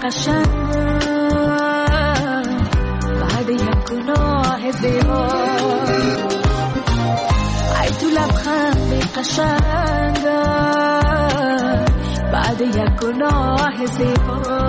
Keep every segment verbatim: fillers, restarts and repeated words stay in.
قشنگ بعد یک گناه زیبا، ای تو لبخند قشنگ بعد یک گناه زیبا.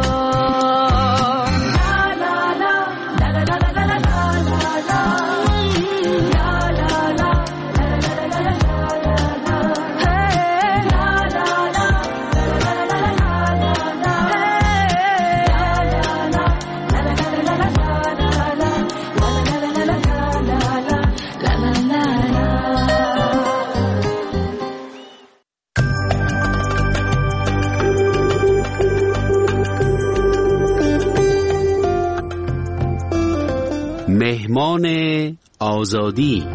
مهمان آزادی.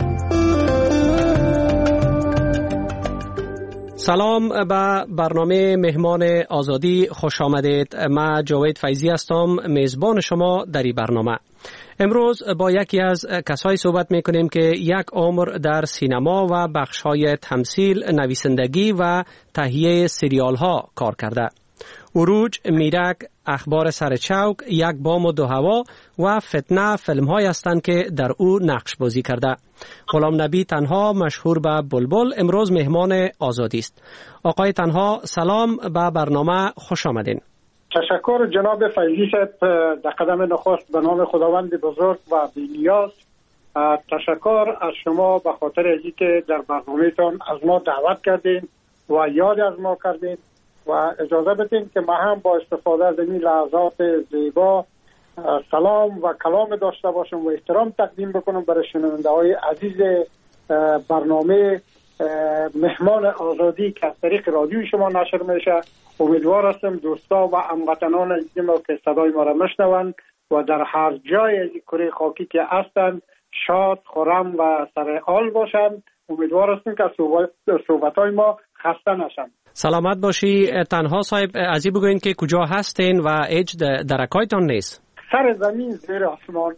سلام به برنامه مهمان آزادی خوش آمدید. من جاوید فیضی هستم، میزبان شما در این برنامه. امروز با یکی از کسایی صحبت میکنیم که یک عمر در سینما و بخش‌های تمثیل، نویسندگی و تهیه سریال ها کار کرده. عروج، میرک، اخبار سر چوک، یک بام و دو هوا و فتنه فیلم های هستند که در او نقش بازی کرده. غلام نبی تنها مشهور به بلبل امروز مهمان آزادی است. آقای تنها سلام، به برنامه خوش آمدین. تشکر جناب فیضی صاحب، در قدم نخست به نام خداوند بزرگ و بی‌نیاز تشکر از شما به خاطر اینکه در برنامه‌تان از ما دعوت کردین و یاد از ما کردین و اجازه بدین که ما هم با استفاده از این لحظات زیبا سلام و کلام داشته باشم و احترام تقدیم بکنم برای شنونده های عزیز برنامه مهمان آزادی که از طریق رادیوی شما نشر میشه. امیدوار هستم دوستا و هموطنان عزیز ما که صدای ما را میشنوند و در هر جای از کره خاکی که هستند شاد، خرم و سرحال باشند. امیدوار هستم که صحبت های ما خسته نشند. سلامت باشی. تنها صاحب از این بگوین که کجا هستین و هیچ درکایتان نیست؟ سر زمین زیر آسمان.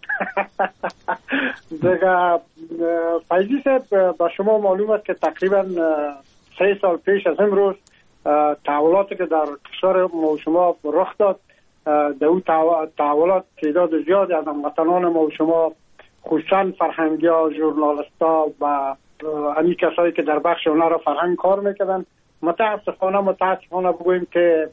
دیگه فیضی صاحب با شما معلوم است که تقریبا سه سال پیش از امروز تحولاتی که در کشور ما و شما رخ داد، در اون تحولات تعداد زیادی از هموطنان ما و شما خصوصا فرهنگی‌ها، ژورنالیست‌ها و همین کسایی که در بخش هنر و فرهنگ کار میکردن متاسفانه متاسفانه بگوییم که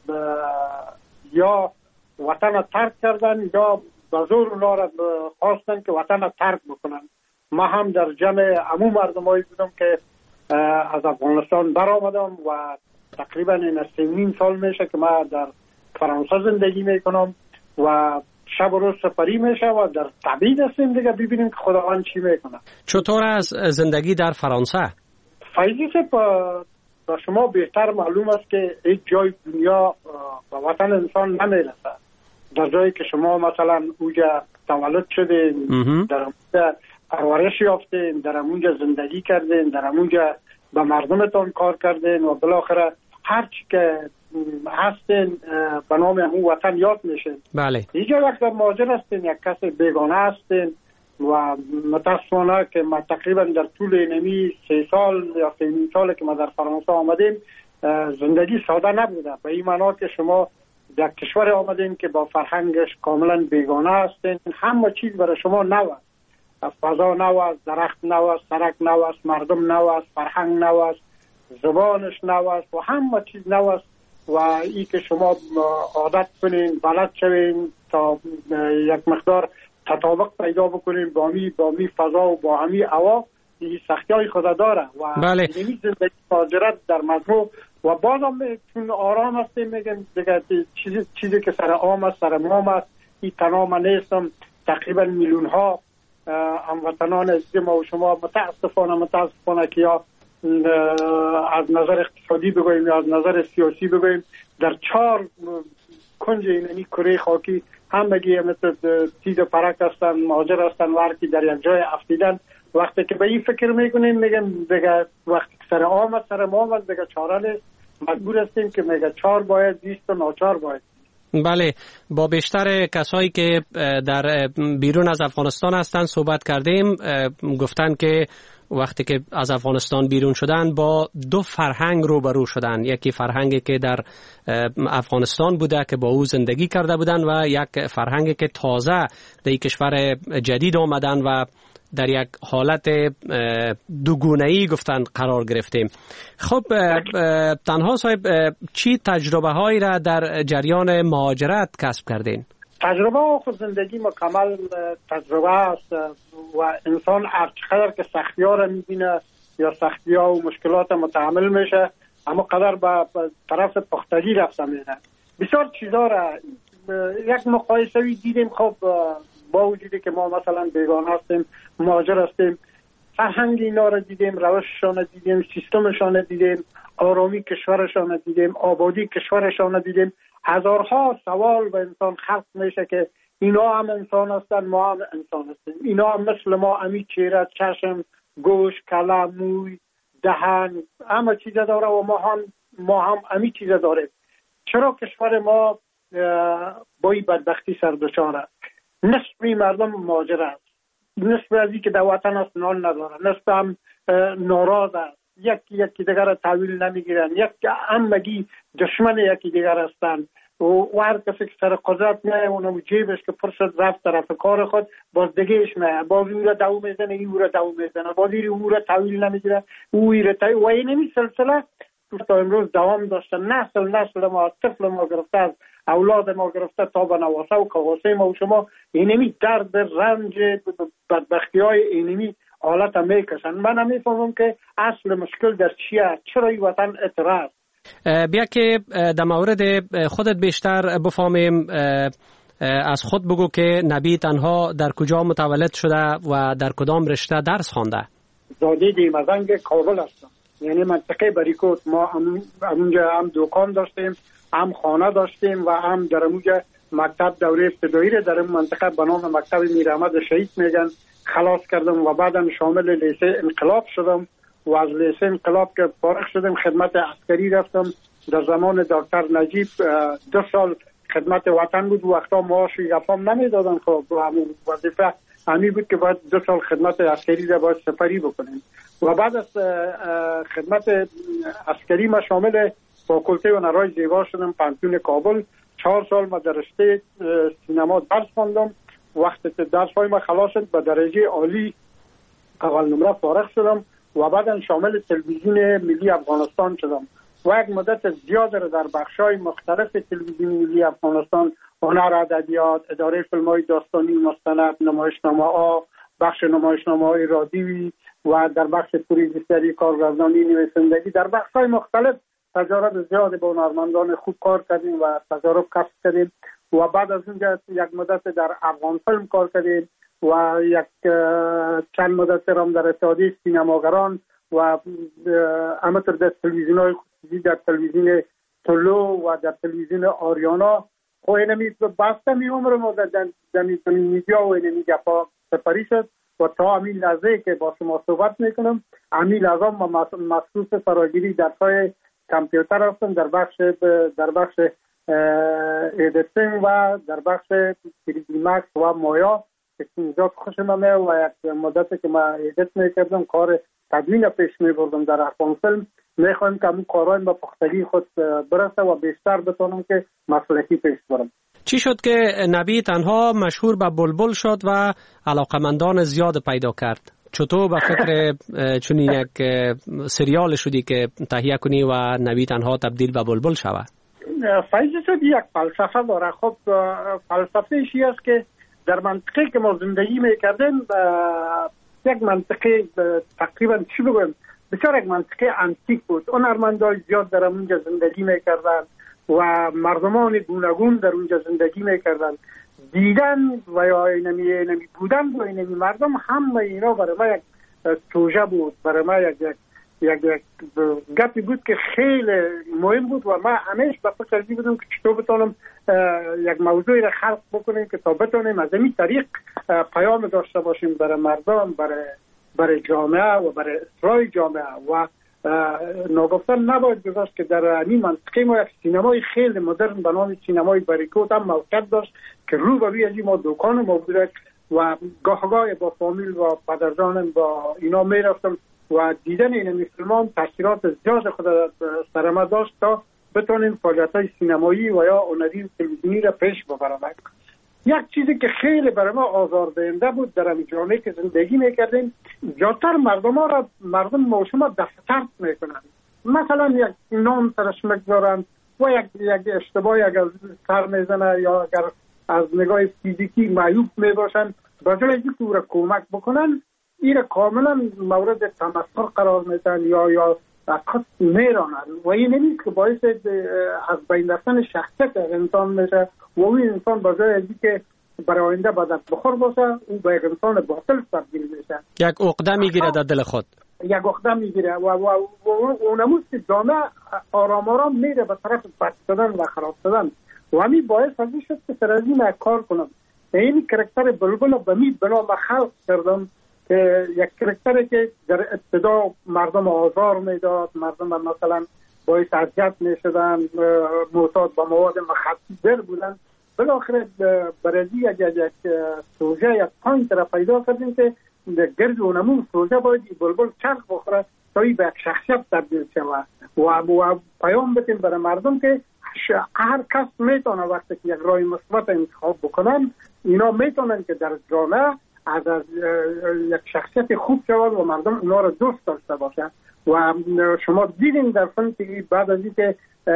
یا وطن ترک کردن یا به زور اونا را خواستن که وطن ترک بکنن. ما هم در جمع عموم مردمایی بودم که از افغانستان برآمدم و تقریبا این سه نیم سال میشه که ما در فرانسه زندگی میکنم و شب و روز سفری میشه و در تبعید هستیم دیگه ببینیم که خداوند چی میکنه. چطور از زندگی در فرانسه؟ فیضی صاحب با شما بهتر معلوم است که هیچ جای دنیا به وطن انسان نمیرسه. در جایی که شما مثلا اونجا تولد شدین، در اونجا پرورش یافتین، در اونجا زندگی کردین، در اونجا به مردمتون کار کردین و بالاخره هر چی که هستین به نام اون وطن یاد میشین. بله. اینجا وقت مهاجر هستین، یک کس بیگانه هستین و متاسفانه که ما تقریبا در طول نمی سه سال یا سه نیم سال که ما در فرانسه آمدیم زندگی ساده نبوده. به این معنا که شما در کشور آمدین که با فرهنگش کاملا بیگانه هستین، همه چیز برای شما نو است. فضا نو است، درخت نو است، سرک نو است، مردم نو است، فرهنگ نو است، زبانش نو است و همه چیز نو است و ای که شما عادت کنین، بلد شوین تا یک مقدار تطابق پیدا بکنین با می با می فضا و با همی هوا، این سختی‌های خود داره و بله. این زندگی مهاجرت در مجموع و بازم چون آرام هستیم میگن دیگه چیزی چیزی که سر عام است، سر مام است، این تمام نیستم. تقریبا میلیون ها هموطنان عزیز ما و شما متاسفانه متاسفانه که یا از نظر اقتصادی بگوییم یا از نظر سیاسی بگوییم در چهار کنج اینی کره خاکی همگی مثل تیز و پرک هستن، مهاجر هستن و هر کی در یک جای افتیدن. وقتی که به این فکر میکنیم میگن دیگه وقتی سر آمد سر آمد دیگه چاره نیست، مجبور هستیم که میگه چهار باید بیست و ناچار باید. بله، با بیشتر کسایی که در بیرون از افغانستان هستند صحبت کردیم، گفتن که وقتی که از افغانستان بیرون شدن با دو فرهنگ روبرو شدن. یکی فرهنگی که در افغانستان بوده که با او زندگی کرده بودن و یک فرهنگی که تازه در کشور جدید آمدن و در یک حالت دوگونه‌ای گفتن قرار گرفتیم. خب تنها صاحب چی تجربه هایی را در جریان مهاجرت کسب کردین؟ تجربه و خود زندگی مکمل تجربه است و انسان هرچقدر که سختی ها را میبینه یا سختی ها و مشکلات متحمل میشه اما قدر به طرف پختگی رفته میره. بسیار چیزا را یک مقایسه‌ای دیدیم. خب با وجودی که ما مثلا بیگانه هستیم، مهاجر هستیم، فرهنگ اینا را دیدیم، روششان دیدیم، سیستمشان دیدیم، آرامی کشورشان دیدیم، آبادی کشورشان دیدیم. هزارها سوال به انسان خلق میشه که اینا هم انسان هستن، ما هم انسان هستیم. اینا هم مثل ما امی چهره، چشم، گوش، کله، موی، دهن، همه چیز داره و ما هم ما هم امی چیز داره. چرا کشور ما با این بدبختی سر دچاره؟ نصف مردم مهاجر است، نصف از این که در وطن است نان نداره، نصف هم ناراض است، یکی یکی دیگر را تحویل نمیگیرن، یک همگی دشمن یکی دیگر هستند و هر کسی که سر قدرت میه اونم جیبش که پر شد رفت طرف کار خود باز دیگهش میه، باز او را دو میزنه، او را دو میزنه، باز او را تحویل نمیگیره، او را تحویل و این نمی سلسله تا امروز دوام داشته. نسل نسل ما، طفل ما گرفته از اولاد ما گرفته تا به نواسه و کاواسه ما و شما اینمی درد رنج بدبختی های اینمی حالت هم میکشن. من هم میفهمم که اصل مشکل در چیه، چرا این وطن اعتراض. بیا که در مورد خودت بیشتر بفهمیم، از خود بگو که نبی تنها در کجا متولد شده و در کدام رشته درس خوانده؟ زاده دیمزنگ کابل هستم، یعنی منطقه بریکوت. ما هم اونجا هم دکان داشتیم، هم خانه داشتیم و هم در اونجا مکتب دوره ابتدایی را در این منطقه به نام مکتب میر احمد شهید میگن خلاص کردم و بعدم شامل لیسه انقلاب شدم و از لیسه انقلاب که فارغ شدم خدمت عسکری رفتم. در زمان دکتر نجیب دو سال خدمت وطن بود، وقتا معاش یفام نمیدادن. خب همون وظیفه همی بود که باید دو سال خدمت عسکری را باید سپری بکنیم و بعد از خدمت عسکری ما شامل فاکولته هنرهای زیبا شدم پانتون کابل. چهار سال ما در رشته سینما درس خواندم. وقتی که درس های ما خلاص شد به درجه عالی اول نمره فارغ شدم و بعد شامل تلویزیون ملی افغانستان شدم و یک مدت زیاد را در بخش‌های مختلف تلویزیون ملی افغانستان، هنر، ادبیات، اداره فیلم‌های داستانی، مستند، نمایشنامه‌ها، بخش نمایشنامه‌های رادیویی و در بخش پروژه‌سازی، کارگردانی، نویسندگی، در بخش‌های مختلف تجارب زیاد با هنرمندان خوب کار کردیم و تجارب کسب کردیم و بعد از اونجا یک مدت در افغان فیلم کار کردیم و یک چند مدت هم در اتحادیه سینماگران و همینطور در تلویزیون‌های خصوصی، در تلویزیون تولو و در تلویزیون آریانا. خب اینمی بسته می عمر ما در میدیا و اینمی گفا سپری شد و تا همین لحظه که با شما صحبت میکنم همین لحظه ما مخصوص فراگیری درس‌های کامپیوتر هستم در بخش در بخش ایدیتینگ و در بخش تری دی مکس و مایا که اینجا خوشم میاد و یک مدتی که ما ایدیت میکردم کار تدوین پیش میبردم در افغان فیلم. میخوایم که همون کارهای با پختگی خود برسه و بیشتر بتونم که مسلکی پیش برم. چی شد که نبی تنها مشهور به بلبل شد و علاقمندان زیاد پیدا کرد؟ چطور به فکر چنین یک سریال شدی که تهیه کنی و نبی تنها تبدیل به بلبل شود؟ فایده شد یک فلسفه داره. خب فلسفه ایشی است که در منطقه که ما زندگی میکردیم یک منطقه تقریبا چی بگویم بسیار یک منطقه انتیک بود. هنرمندان زیاد در اونجا زندگی میکردن و مردمان گوناگون در اونجا زندگی میکردن. دیدن و یا اینمی اینمی بودن با اینمی مردم همه اینا برای ما یک توجه بود، برای ما یک یک یک یک گپی بود که خیلی مهم بود و ما همیشه به فکر بودم که چطور بتونم یک موضوعی را خلق بکنیم که تا بتونیم از این طریق پیام داشته باشیم برای مردم، برای برای جامعه و برای اصلاح جامعه و ناگفتن نباید گذاشت که در این منطقه ما یک سینمای خیلی مدرن به نام سینمای بریکوت هم موقعیت داشت که رو به روی از ما دکان ما بوده و گاه گاه با فامیل و پدرجانم با اینا می رفتم و دیدن این فیلم تاثیرات زیاد خود سر ما داشت تا بتونیم فعالیت‌های سینمایی و یا هنری تلویزیونی را پیش ببریم. یک چیزی که خیلی برای ما آزاردهنده بود در این جامعه که زندگی میکردیم، زیادتر مردم ها را مردم ما شما دست ترس میکنن. مثلا یک نام سرش میگذارن و یک یک اشتباهی اگر سر میزنه یا اگر از نگاه فیزیکی معیوب میباشن، بجای اینکه او را کمک بکنن این را کاملا مورد تمسخر قرار میدن یا یا از خود میرانن و این نیست که باعث از بین رفتن شخصیت انسان میشه و اون انسان بجای از اینکه برای آینده با دست بخور باشه او به یک انسان باطل تبدیل میشه، یک عقده میگیره در دل خود، یک عقده میگیره و و اونموز که جامعه آرام آرام میره به طرف بد شدن و خراب شدن و همین باعث از این شد که سر از این کار کنم. این کرکتر بلبل به می بنا به خلق کردم که یک کرکتری که در ابتدا مردم آزار میداد، مردم مثلا باعث اذیت میشدن، معتاد به مواد مخدر بودن، بالاخره برای یک یک سوژه یک پوینت را پیدا کردیم که گرد اونمون سوژه باید بلبل چرخ بخوره تا به یک شخصیت تبدیل شود و و پیام بدیم برای مردم که هر کس میتونه وقتی که یک راه مثبت انتخاب بکنن اینا میتونن که در جامعه از, از یک شخصیت خوب شود و مردم اونا رو دوست داشته باشن. و شما دیدین در فیلم که بعد از اینکه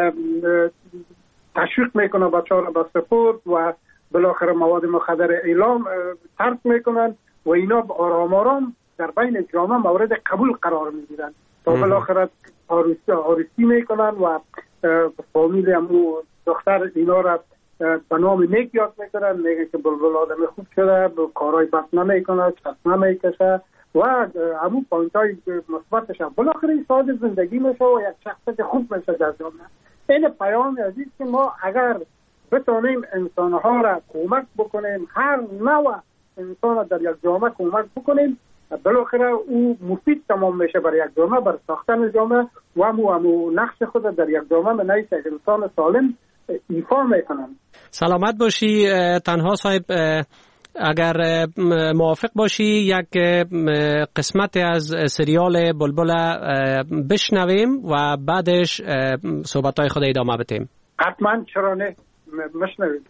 تشویق میکنه بچه‌ها رو به سپورت و بالاخره مواد مخدر اعلام ترک میکنن و اینا آرام آرام در بین جامعه مورد قبول قرار میگیرن تا بالاخره عروسی عروسی میکنن و فامیل همو دختر اینا را به نام نیک یاد میکنن، میگه که بلبل آدم خوب شده، کارهای بد نمیکنه، چشم نمیکشه و همو پوینت های مثبتش هم بالاخره ساده زندگی میشه و یک شخصیت خوب میشه در جامعه. این پیام عزیز که ما اگر بتونیم انسانها را کمک بکنیم، هر نوع انسان در یک جامعه کمک بکنیم، بالاخره او مفید تمام میشه برای یک جامعه، برای ساختن جامعه و همو همو نقش خود در یک جامعه من یک انسان سالم ایفا میکنم. سلامت باشی. تنها صاحب اگر موافق باشی یک قسمت از سریال بلبل بشنویم و بعدش صحبت‌های خود ادامه بدیم. حتما، چرا نه، مشنویم.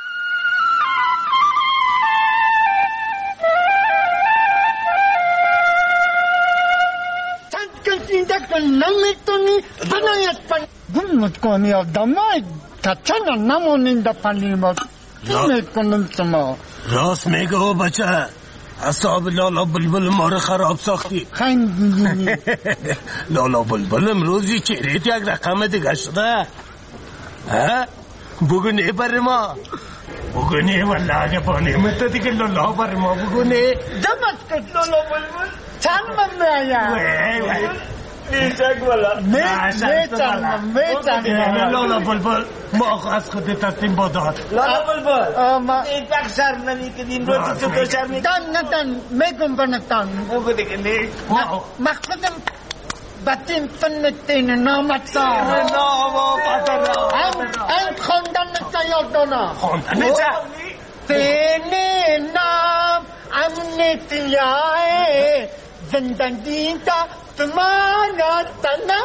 نمیتونی بنایت پن گمت کنی آدمای کچنا نمونین دا پنیر ما نمیکنم شما. راست میگه و بچه اصاب لالا بلبل ما رو خراب ساختی. خیلی لالا بلبل امروزی چهرهت یک رقم دیگه شده. ها؟ بگونه بر ما بگونه والله اگه با نعمت دیگه لالا بر ما بگونه دمت کت لالا بلبل چند من میایم نیچک والا میچنم میچنم لالا بلبل ما از خود تستیم با داد. لالا بلبل این پک شرم نمی کدیم روزی تو تو شرمی تن نتن میگم بنتن بگو دیگه نیک مقصدم بطیم فنتین نامت سا نامو پتر این خوندن نتا یاد دانا خوندن نتا تینی نام امنیتیای زندگی تا تمانا تنم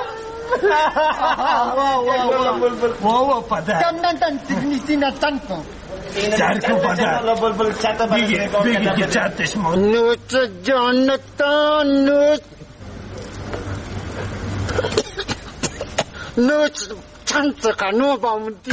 واو واو پدر تن تن تکنیسی نتن کن چرکو پدر بگی بگی که چرتش مون نوچ جانتا نوچ نوچ چند سقنو بامدی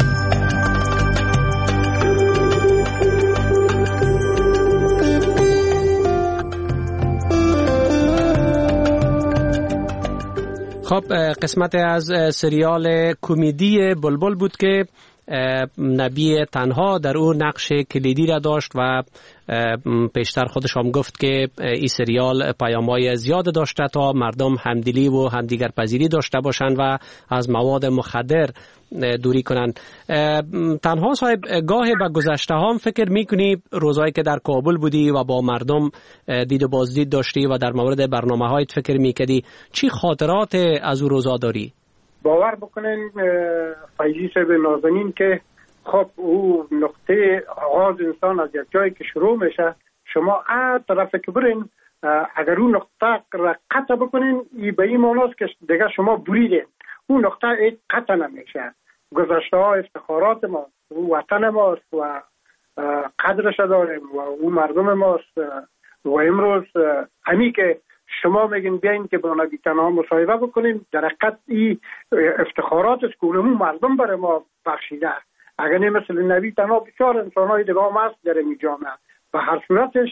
خب قسمت از سریال کمدی بلبل بود که نبی تنها در او نقش کلیدی را داشت و پیشتر خودش هم گفت که این سریال پیام‌های زیاد داشته تا مردم همدلی و همدیگر پذیری داشته باشند و از مواد مخدر دوری کنند. تنها صاحب گاهی به گذشته هم فکر میکنی روزایی که در کابل بودی و با مردم دید و بازدید داشتی و در مورد برنامه هایت فکر میکردی، چی خاطرات از او روزا داری؟ باور بکنین فیضی صاحب نازنین که خب او نقطه آغاز انسان از یک جایی که شروع میشه، شما هر طرف که برین اگر اون نقطه را قطع بکنین این به این معناست که دیگه شما بریدین. اون نقطه ایت قطع نمیشه. گذشته ها افتخارات ما، وطن ماست و قدرش داریم و اون مردم ماست و امروز همی که شما میگین بیاین که با نبی تنها مصاحبه بکنیم، در حقیقت این افتخارات است که اونمون مردم برای ما بخشیده. اگر نه مثل نبی تنها بسیار انسان های دیگه هم هست در این جامعه و هر صورتش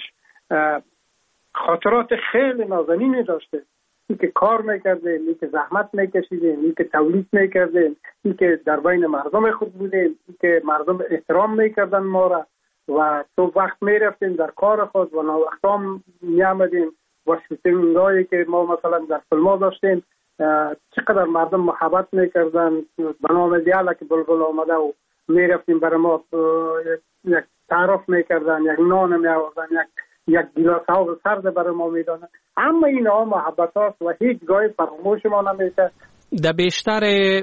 خاطرات خیلی نازنینی داشته. این که کار میکردیم، این که زحمت میکشیدیم، این که تولید میکردیم، این که در بین مردم خود بودیم، این که مردم احترام میکردن ما را و تو وقت میرفتیم در کار خود و ناوقتا میامدیم و شوتینگایی که ما مثلا در فیلم داشتیم چقدر مردم محبت میکردن. به نام دیالا که بلبل آمده و میرفتیم برای ما یک تعارف میکردن، یک نان میآوردن، یک یک گیلاس آب سرد برای ما میدادن. اما اینا محبت هاست و هیچ گاهی فراموش ما نمیشه. در بیشتر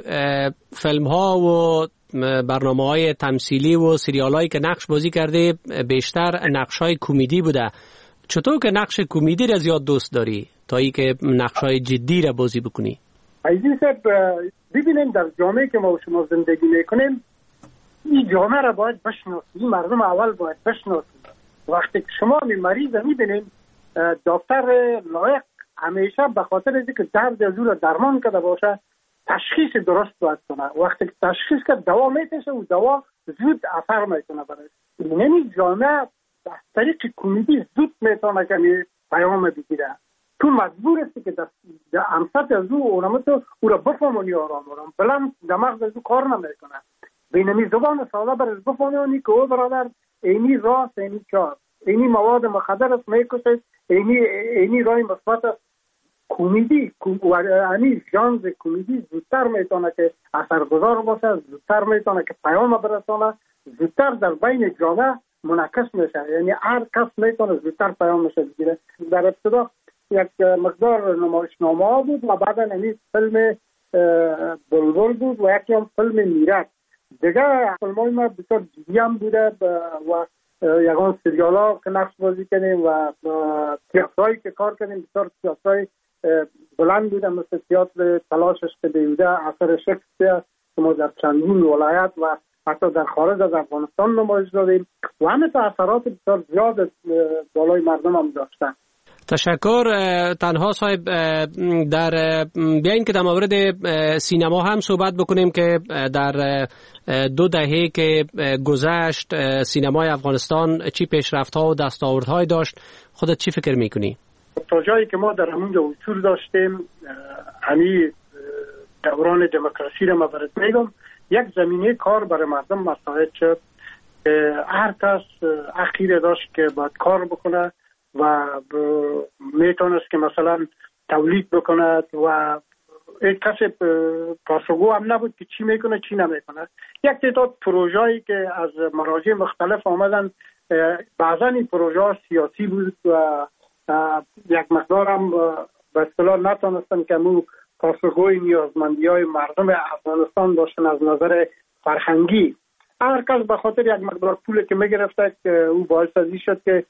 فیلم ها و برنامه های تمثیلی و سریال هایی که نقش بازی کرده بیشتر نقش های کمدی بوده. چطور که نقش کمدی را زیاد دوست داری تا ای که نقش های جدی را بازی بکنی؟ عزیز صاحب ببینیم در جامعه که ما شما زندگی میکنیم این جامعه را باید بشناسیم، مردم اول باید بشناسیم. وقتی که شما می مریض میبینیم دکتر لایق همیشه به خاطر اینکه درد از او را درمان کرده باشه تشخیص درست باید کنه. وقتی که تشخیص کرد دوا میکشه و دوا زود اثر میکنه برای نمی جامعه از طریق کمدی زود میتونه که پیام بگیره. تو مجبور هستی که در امسط از او اونم تو او را بفهمونی آرام آرام بلند دماغ از او کار نمیکنه. بینمی زبان ساده برش بفهمونی که او برادر اینی راست اینی چار اینی مواد مخدر است میکشه، اینی اینی رای مثبت است. کمدی یعنی ژانر کمدی زودتر میتونه که اثرگذار باشه، زودتر میتونه که پیام برسونه، زودتر در بین جامعه منعکس میشه. یعنی هر کس میتونه زودتر پیامش بگیره. در ابتدا یک مقدار نمایشنامه ها بود و بعدا این فیلم بلبل بود و یکی هم فیلم میرک. دیگه فیلم های ما بسیار جدی هم بوده و یکان سریال ها که نقش بازی کنیم و تیاترهایی که کار کنیم بسیار تیاترهای بلند بوده مثل تیاتر تلاشش که بیوده اثر شکسپیر که ما در چندین ولایت و حتی در خارج از افغانستان نمایش دادیم و همه تا اثرات بسیار زیاد بالای مردم هم داشتن. تشکر. تنها صاحب در بیاین که در مورد سینما هم صحبت بکنیم که در دو دهه که گذشت سینمای افغانستان چی پیشرفت‌ها و دستاوردهای داشت، خودت چی فکر میکنی؟ تا جایی که ما در همونجا وصول داشتیم همی دوران دموکراسی را مبارد میگم یک زمینه کار برای مردم مساعد شد. هر کس حقی داشت که باید کار بکنه و میتونست که مثلا تولید بکند و یک کسی پاسخگو هم نبود که چی میکنه چی نمیکنه. یک تعداد پروژه‌ای که از مراجع مختلف آمدن بعضا این پروژه سیاسی بود و یک مقدار هم به اصطلاح نتونستن که مو پاسخگوی نیازمندی‌های مردم افغانستان داشتن از نظر فرهنگی. هر کس به خاطر یک مقدار پول که میگرفته که او باعث ازی شد که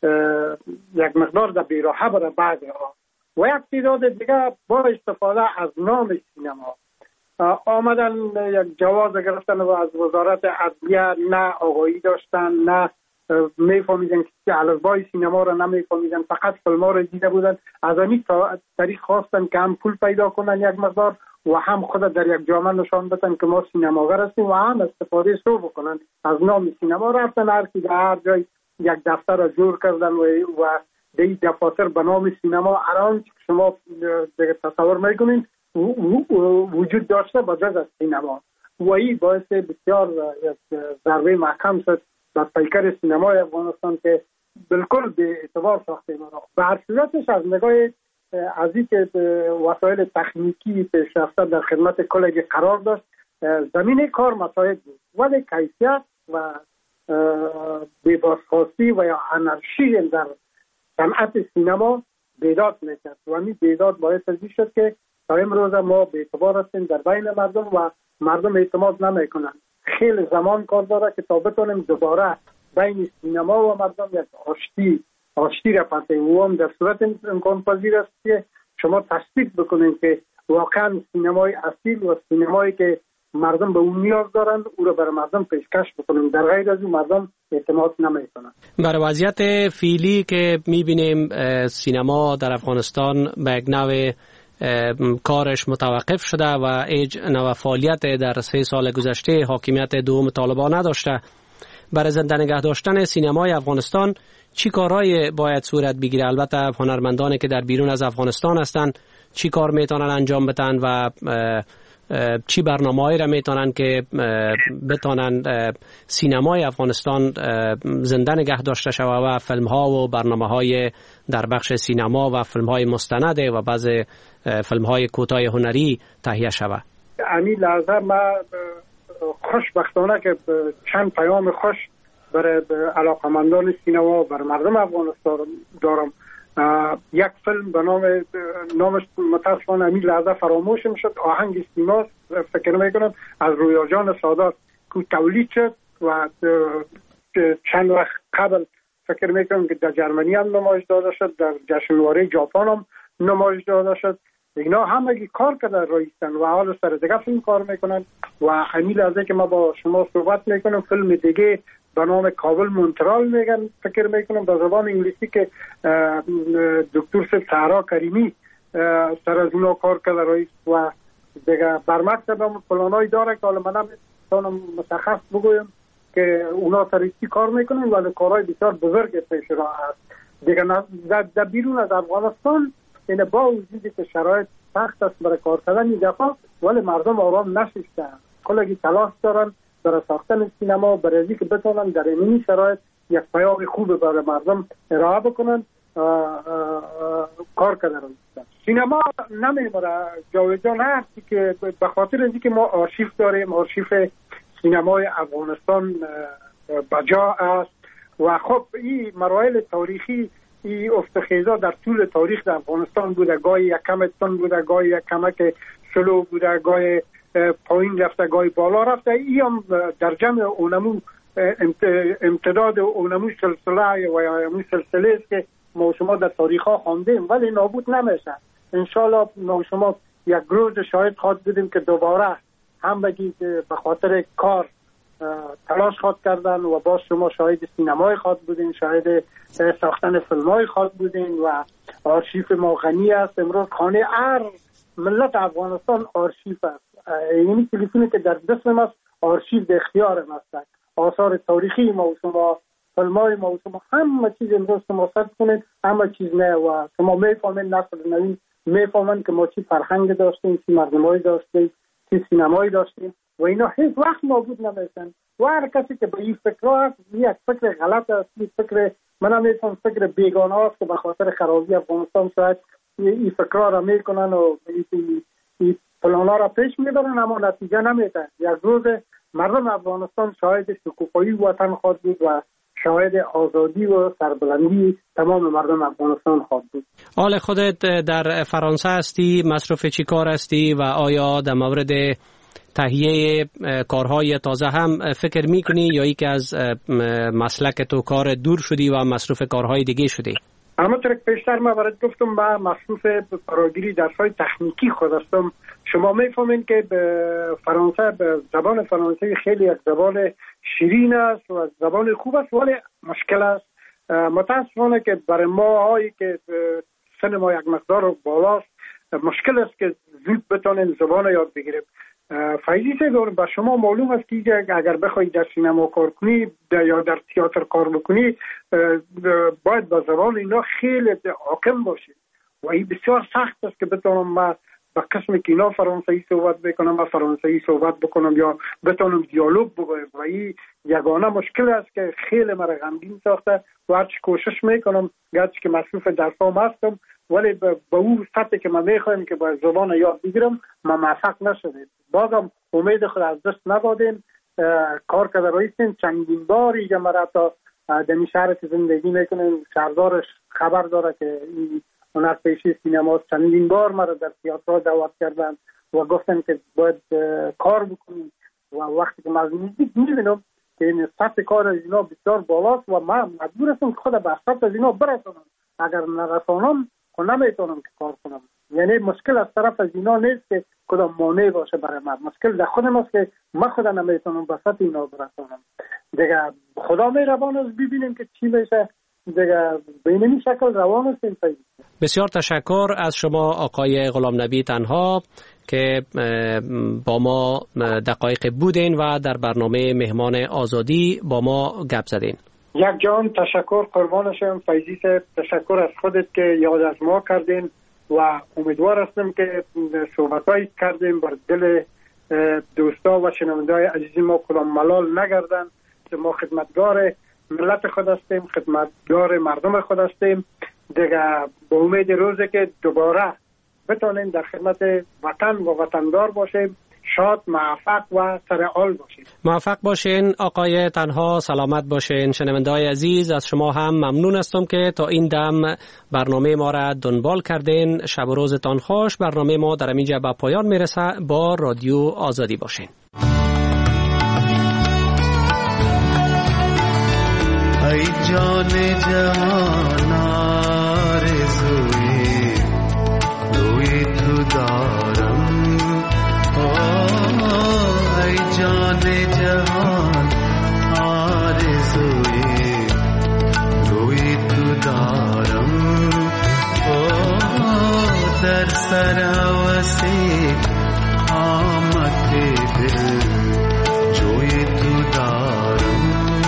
یک مقدار در بیراهه برای بعضی ها و یک تعداد دیگه با استفاده از نام سینما آمدن یک جواز گرفتن و از وزارت عدلیه نه آگاهی داشتن نه میفهمیدن که الفبای سینما را نمیفهمیدن، فقط فیلم ها را دیده بودن. از این طریق خواستن که هم پول پیدا کنن یک مقدار و هم خود در یک جامعه نشان بدن که ما سینماگر هستیم و هم استفاده سو بکنن از نام سینما. رفتن هر کی در هر جای یک دفتر را جور کردن و و دی دفاتر به نام سینما الان شما تصور میکنین وجود داشته با جز از سینما و این باعث بسیار یک ضربه محکم شد در پیکر سینمای افغانستان که بالکل به اعتبار ساخته ما. به هر صورتش از نگاه از این که وسایل تکنیکی پیشرفته در خدمت کل قرار داشت زمینه کار مساعد بود ولی کیفیت و بی‌بازخواستی و یا انارشی در صنعت سینما بیداد میکرد و همین بیداد باعث ازی شد که تا امروز ما به اعتبار هستیم در بین مردم و مردم اعتماد نمیکنن. خیلی زمان کار داره که تا بتونیم دوباره بین سینما و مردم یک آشتی آشتی را پته و هم در صورت امکان پذیر است که شما تصدیق بکنید که واقعا سینمای اصیل و سینمایی که مردم به اون نیاز دارند او را برای مردم پیشکش بکنیم، در غیر از اون مردم اعتماد نمیکنن. برای وضعیت فعلی که میبینیم سینما در افغانستان به یک نوع کارش متوقف شده و هیچ نوع فعالیت در سه سال گذشته حاکمیت دوم طالبان نداشته. برای زنده نگه داشتن سینمای افغانستان چی کارهای باید صورت بگیره؟ البته هنرمندانی که در بیرون از افغانستان هستند چی کار میتونن انجام بدن و چی برنامه‌ای را میتونن که بتونن سینمای افغانستان زنده نگه داشته شود و فیلم ها و برنامه های در بخش سینما و فیلم های مستند و بعض فیلم های کوتاه هنری تهیه شود؟ امی لحظه ما خوشبختانه که چند پیام خوش برای علاقمندان سینما و برای مردم افغانستان دارم. یک فیلم به نام نامش متاسفانه امی لحظه فراموش میشد، آهنگ سیما فکر میکنم از رویا جان سادات که تولید شد و چند وقت قبل فکر میکنم که در جرمنی هم نمایش داده شد، در جشنواره ژاپن هم نمایش داده شد. اینا همگی کار کرده رایستن و حال سر دیگه فیلم کار میکنن و همین لحظه که ما با شما صحبت میکنم فیلم دیگه به نام کابل مونترال میگن، فکر میکنم به زبان انگلیسی که دکتر سهرا کریمی سر از اونا کار کرده رئیس و دیگه برمکس هم پلانای داره که حالا من نمیتونم متخصص بگویم که اونا سر چی کار میکنن ولی کارهای بسیار بزرگ پیش را هست دیگه. در بیرون از افغانستان این با وجودی که شرایط سخت است برای کار کردن این دفعه ولی مردم آرام نشستن، کلگی تلاش دارن برای ساختن سینما، برای اینکه که بتونن در این شرایط یک پیام خوب برای مردم ارائه بکنن. آه آه آه کار کردن. سینما نمیمونه جاویدان هستی که به خاطر اینکه ما آرشیو داریم، آرشیو سینمای افغانستان بجا است و خب این مراحل تاریخی این افتخیزا در طول تاریخ در افغانستان بوده، گاهی یک کم تون بوده، گاهی یک کمک سلو بوده، گاهی پایین رفته، گاهی بالا رفته. این هم در جمع اونمو امتداد اونمو سلسله و اونمو سلسله است که ما شما در تاریخ ها خواندیم ولی نابود نمیشه. انشالله ما شما یک روز شاید خواهد بودیم که دوباره هم بگید به خاطر کار تلاش خواهد کردن و باز شما شاهد سینمای خواهد بودین، شاهد ساختن فیلمای خواهد بودین و آرشیف ما غنی است. امروز خانه هر ملت افغانستان آرشیف است. یعنی تلفنی که در دست ما است آرشیف در اختیار ما است. آثار تاریخی ما و شما، فیلمای ما و شما، همه چیز امروز شما ثبت کنید، همه چیز نه و شما میفهمید، نسل نوین میفهمند که ما چی فرهنگ داشتیم، چی مردمایی داشتیم، چی سینمایی داشتیم و اینا هیچ وقت نابود نمیشن. و هر کسی که به این فکر هست یک فکر غلط است، این فکر من هم میفهم فکر بیگانه است که به خاطر خرابی افغانستان شاید این فکرها را میکنن و این پلانا را پیش میبرن اما نتیجه نمیده. یک روز مردم افغانستان شاهد شکوفایی وطن خواهد بود و شاهد آزادی و سربلندی تمام مردم افغانستان خواهد بود. حال خودت در فرانسه هستی، مصروف چی کار هستی و آیا در مورد تهیه کارهای تازه هم فکر میکنی یا ای که از مسلک تو کار دور شدی و مصروف کارهای دیگه شدی؟ همونطور که پیشتر ما برات گفتم من مصروف فراگیری درس‌های تکنیکی خود هستم. شما میفهمین که به فرانسه به زبان فرانسه خیلی یک زبان شیرین است و زبان خوب است ولی مشکل است. متاسفانه که برای ما هایی که سن ما یک مقدار بالاست مشکل است که زود بتونیم زبان یاد بگیریم. فایده داره به شما معلوم است که اگر بخواید در سینما کار کنی یا در تئاتر کار بکنی باید با زبان اینا خیلی حاکم باشید و این بسیار سخت است که بتونم ما با قسم که اینا فرانسوی صحبت بکنم و فرانسوی صحبت بکنم یا بتونم دیالوگ بگویم و این یگانه مشکل است که خیلی مرا غمگین ساخته و هرچی کوشش میکنم گرچه که مصروف درسام هستم ولی به اون سطحی که من میخوایم که با زبان یاد بگیرم ما موفق نشدیم. بازم امید خود از دست ندادیم، کار کرده رایستیم. چندین بار اینجا مرا تا دمی شهر که زندگی میکنیم شهردارش خبر داره که این هنرپیشه سینما چندین بار مرا در تئاتر دعوت کردن و گفتن که باید کار بکنیم و وقتی که من نزدیک میبینم که این سطح کار از اینا بسیار بالاست و من مجبور هستم که خود به سطح از اینا برسونم. اگر نرسانم خب نمیتونم که کار کنم. یعنی مشکل از طرف از اینا نیست که کدام مانع باشه برای من، مشکل در خودم است که من خود نمیتونم به سطح اینا برسونم. دیگه خدا مهربان است، ببینیم که چی میشه. دیگه به این شکل روان هستیم. بسیار تشکر از شما آقای غلام نبی تنها که با ما دقایق بودین و در برنامه مهمان آزادی با ما گپ زدین. یک جان تشکر قربانشم فیضی صاحب، تشکر از خودت که یاد از ما کردین و امیدوار هستم که صحبتایی کردیم بر دل دوستا و شنونده‌های عزیز ما کدام ملال نگردن. ما خدمتگار ملت خود هستیم، خدمتگار مردم خود هستیم. دیگه با امید روزی که دوباره بتونیم در خدمت وطن و وطندار باشیم، شاد، موفق و سرحال باشیم. موفق باشین آقای تنها، سلامت باشین. شنونده‌های عزیز از شما هم ممنون هستم که تا این دم برنامه ما را دنبال کردین. شب و روزتان خوش. برنامه ما در اینجا به پایان میرسه. با رادیو آزادی باشین. ای جان جهان آرزوی روی تو دارم، ای جان جهان آرزوی روی تو دارم، در سر هوسی آمد دل جوی تو دارم.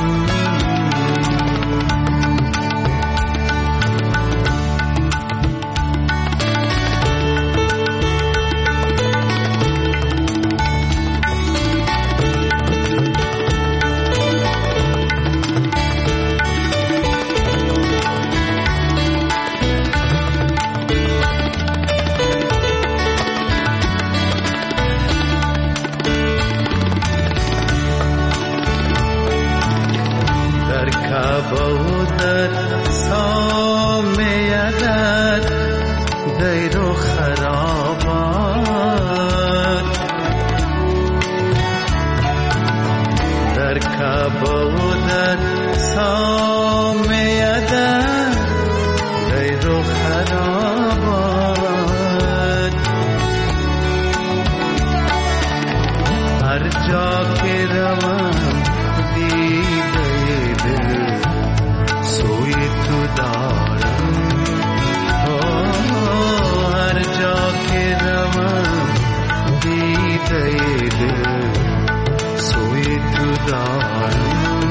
در سام یدد دیر و خرابات، در کعبه و در سام یدد دیر و خرابات، هر جا که روم دیده دل سوی تو دارم، هر جا که روم دیده دل سوی تو دارم،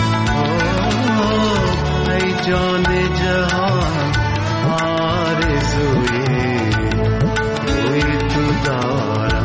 ای جان جهان آرزوی روی تو دارم.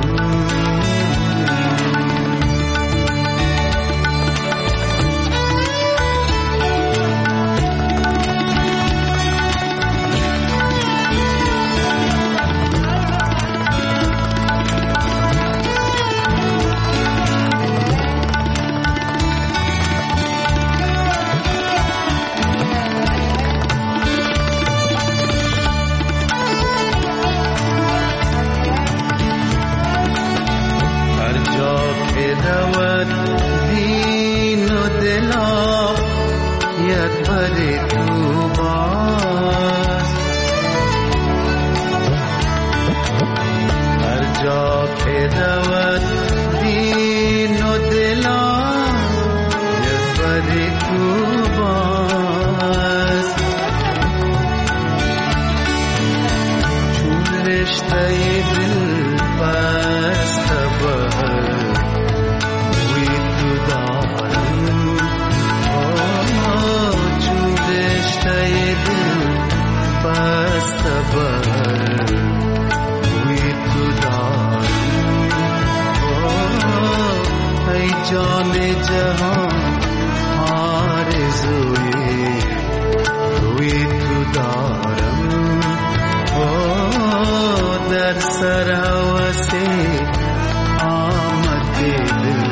دین و دلا ید بر تو باز، هر جا که رود دین و دلا ید بر تو باز، چون رشته دل بسته بر بر وی تو دارم، ای جان جهان آرزوی روی تو دارم، در سر هوسی آمد دل